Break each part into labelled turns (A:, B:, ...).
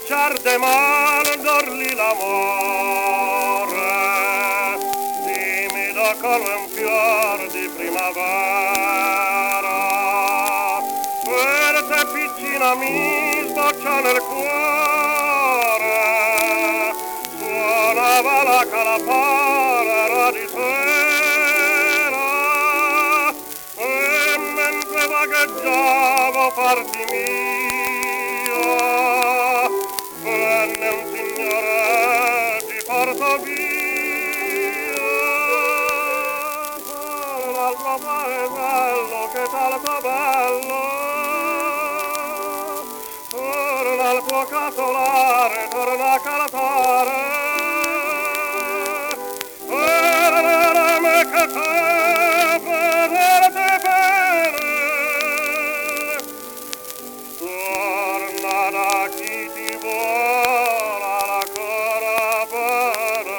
A: certe mani dorli l'amore, timido come un fior di primavera, per te piccina mi sboccia nel cuore, suonava la calapara di sera, e mentre vagheggiavo parti mia, venne un signore ti porto via. Torna al tuo paesello che tanto bello, torna al tuo casolare, torna a cantare, me che te vederti bene, torna da chi ti vuole ancora bene.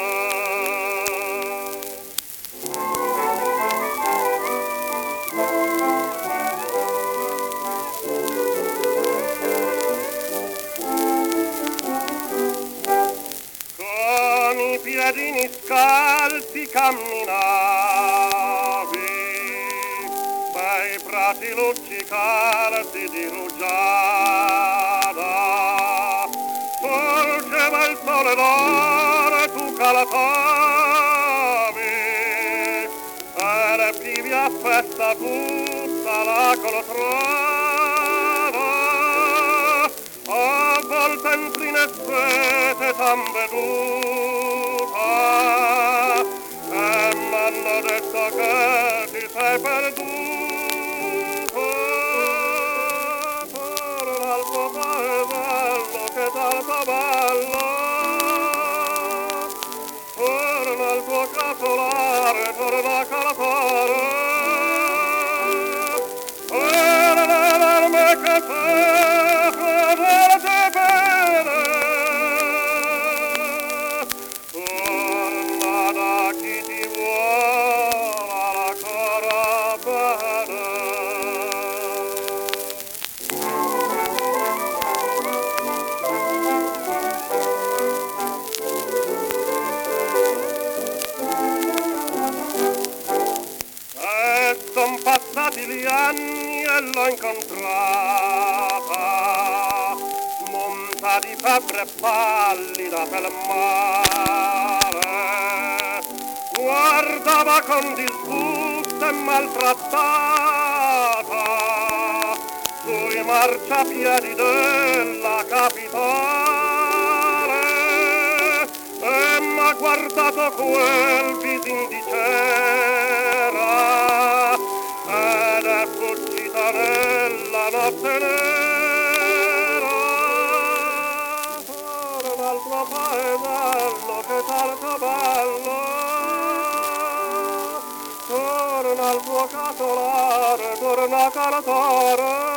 A: Con i piedini scalzi camminavi, bei prati luccicanti di rugiada, sorgeva il sole d'oro e tu calatavi, e le pivi a festa tutta la colostrada, a volte in trinesete t'han veduta, e m'hanno detto che ti sei perduto. Torna al tuo paesello che tanto bello, torna al tuo casolare, torna a cantare, me che te vederti bene, torna da chi ti vuole ancora bene. Son passati gli anni e l'ho incontrata, monta di febbre pallida pel mare, guardava con disgusto e maltrattata sui marciapiedi della capitale, e m'ha guardato quel visin di cera ed è fuggita nella notte nera. Torna al tuo paesello che tanto bello, torna al tuo casolare, torna a cantare,